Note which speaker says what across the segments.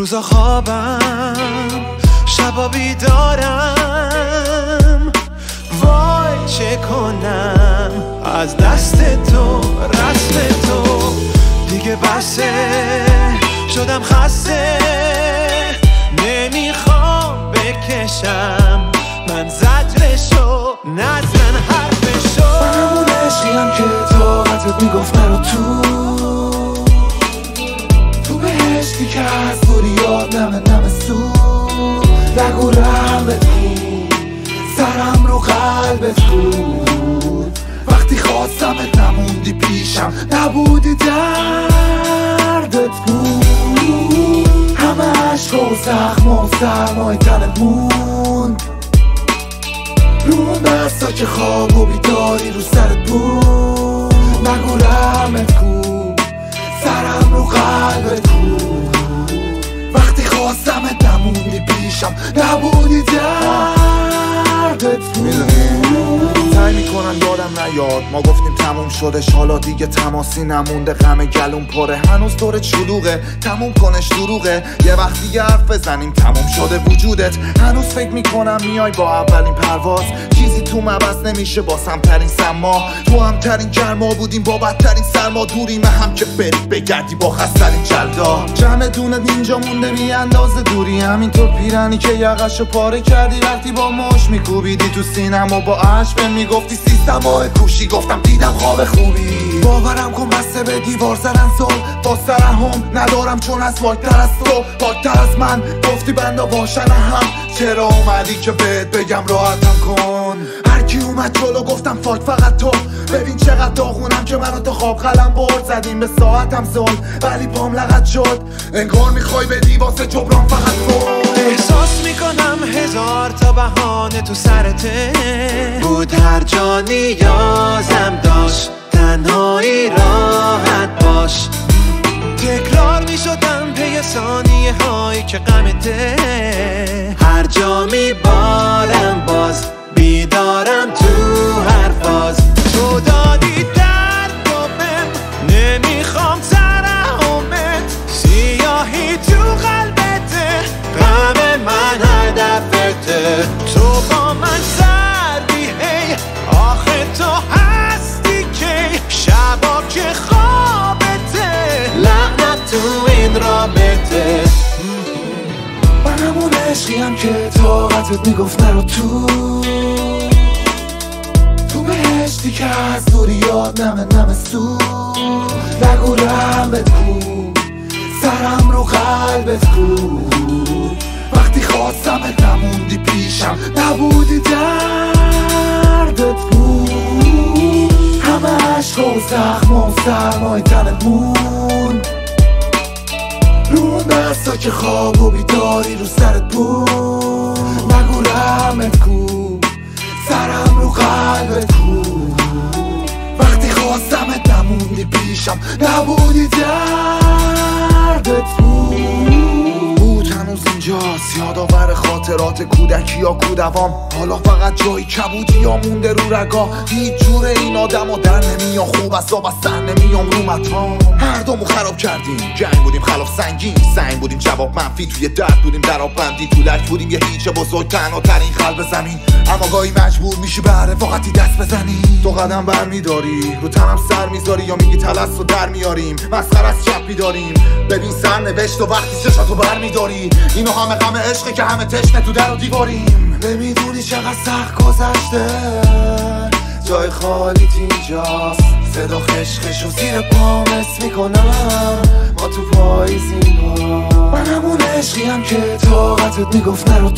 Speaker 1: روزا خوابم شبا بیدارم، وای چه کنم از دست تو رسم تو دیگه بسه، شدم خسته نمیخوام بکشم من زجرشو نزن حرفشو.
Speaker 2: من همون عشقیم که طاقتت میگفت نرو تو بهشتی که از بوریات نمه سود، نگو رحمت کن سرم رو قلبت بود، وقتی خواستمت نموندی پیشم، نبودی دردت بود، همه عشق و زخم و سرمای تنت موند، رو اون دستا که خواب و بیداری رو سرت بود، نگو رحمت کن سرم رو قلبت بود، وقتی خواستمت نموندی پیشم، نبودی دردت بود.
Speaker 3: سعی میکنن یادم نیاد ما گفتیم تموم شدش، حالا دیگه تماسی نمونده، غم گلوم پره هنوز دورت شلوغه، تموم کنش دروغه، یه وقتی یه حرف بزنیم تموم شده وجودت، هنوز فکر میکنم میای با اولین پرواز، چیزی تو عوض نمیشه با سمترین سما، تو همترین گرما بودیم با بدترین سرما، دوریم هم که بری بگردی با خسترین جلدا، جمع دونت اینجا مونده بی اندازه دوری، همینطور پیرنی که یقشو پاره کردی وقتی با مش میکوبیدی تو سینم و با عشق میگفتی سیستم و کوشی، گفتم دیدم خواب خوبی، باورم کن بسته به دیوار زدن سال، با سرهم ندارم چون از پاکتر از تو پاکتر از من، گفتی بنده باشن هم، چرا اومدی که بهت بگم راحتم کن، هرکی اومد جلو گفتم فاک فقط تو، ببین چقدر داغونم که منو تو خواب قلم برد، زدیم به ساعتم زل ولی پام لغت شد، انگار میخوای بدی واسه جبران فقط فوق،
Speaker 1: احساس میکنم هزار تا بهانه تو سرته بود، هر جا نیازم داشت تنهایی راحت باش، تکرار میشدم پی ثانیه هایی که غمته، هر جا میبارم باز بیدارم تو هر فاز، تو دادی درد و بهم نمیخوام ترحمت، سیاهی تو قلبته غم من هدفته، تو با من سردی هی آخه تو هستی که شبا که خوابته، لعنت تو این رابطه.
Speaker 2: من همون عشقیم که طاقتت میگفت نرو تو بهشتی که از دوریات نمه سود، نگو رحمت کن سرم رو قلبت بود، وقتی خواستمت نموندی پیشم، نبودی دردت بود، همه عشق و زخم و سرمای تنت موند، رو اون دستا که خواب و بیداری رو سرت بود، نگو رحمت کن سرم رو قلبت بود، وقتی خواستمت نموندی پیشم، نبودی دردت بود،
Speaker 3: هنوز اینجاست یادآور خاطرات کودکی یا کودوام، حالا فقط جایی کبودی یا مونده رو رگا، هیچ جور این آدم و در نمیام، خوب از آب از سر نمیام رو مطام، هر دومو خراب کردیم، جنگ بودیم خلاف سنگین، سنگ بودیم جواب منفی، توی درد بودیم در آب بندی، تو لک بودیم یه هیچ بزرگ تنها ترین قلب زمین، اما گاهی مجبور میشی به رفاقتی دست بزنی، تو قدم بر میداری رو تنم سر میذاری یا میگی تلس رو در میاریم، مسخره از چپ بیداریم، ببین سر نوشت و وقتی چشاتو بر میداری، اینو همه غم عشقه که همه تشنه تو در و دیواریم، نمیدونی چقدر سخت گذشته، جای خالیت اینجاست، صدا خشخش و زیر پام حس میکنم ما تو پاییزیم ها، من همون عشقیم که طاقتت میگفت نرو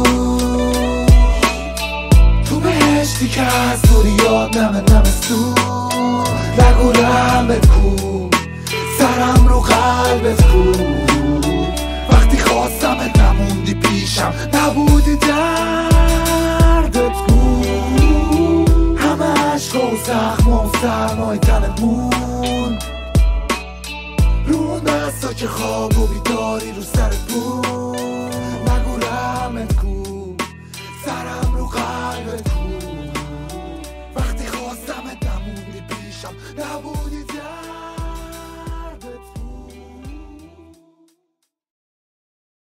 Speaker 3: تو بهشتی که از دوریات نمه سود، نگو رحمت کن سرم رو قلبت بود، وقتی خواستمت نموندی پیشم، نبودی دردت بود، همه عشق و زخم و سرمای تنت موند، رو اون دستا که خواب و بیداری رو سرت بود، نگو رحمت کن سرم رو قلبت بود، وقتی خواستمت نموندی پیشم، نبودی